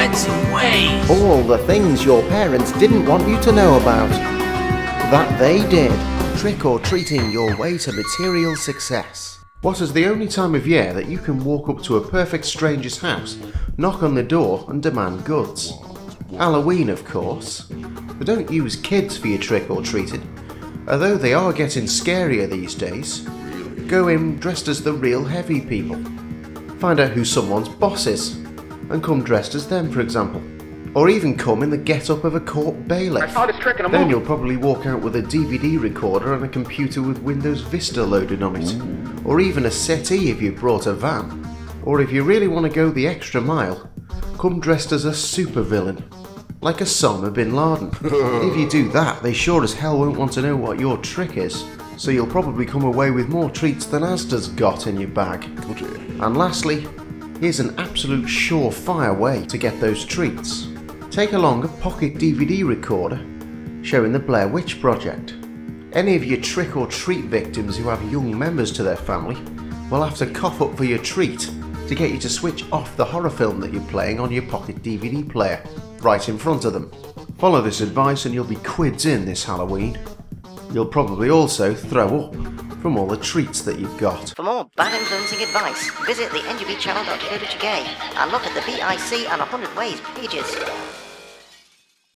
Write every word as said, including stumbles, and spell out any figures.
fancy ways. All the things your parents didn't want you to know about. That they did. Trick-or-treating your way to material success. What is the only time of year that you can walk up to a perfect stranger's house, knock on the door and demand goods? Halloween, of course. But don't use kids for your trick-or-treating. Although they are getting scarier these days, go in dressed as the real heavy people. Find out who someone's boss is, and come dressed as them, for example. Or even come in the get-up of a court bailiff. I saw this trick in a Then movie. you'll probably walk out with a D V D recorder and a computer with Windows Vista loaded on it. Or even a settee if you brought a van. Or if you really want to go the extra mile, come dressed as a supervillain. Like Osama bin Laden. If you do that, they sure as hell won't want to know what your trick is. So you'll probably come away with more treats than Asda's got in your bag. And lastly, here's an absolute surefire way to get those treats. Take along a pocket D V D recorder showing the Blair Witch Project. Any of your trick or treat victims who have young members to their family will have to cough up for your treat to get you to switch off the horror film that you're playing on your pocket D V D player, right in front of them. Follow this advice and you'll be quids in this Halloween. You'll probably also throw up from all the treats that you've got. For more bad influencing advice, visit the N G B channel dot co dot U K and look at the B I C and one hundred Ways pages.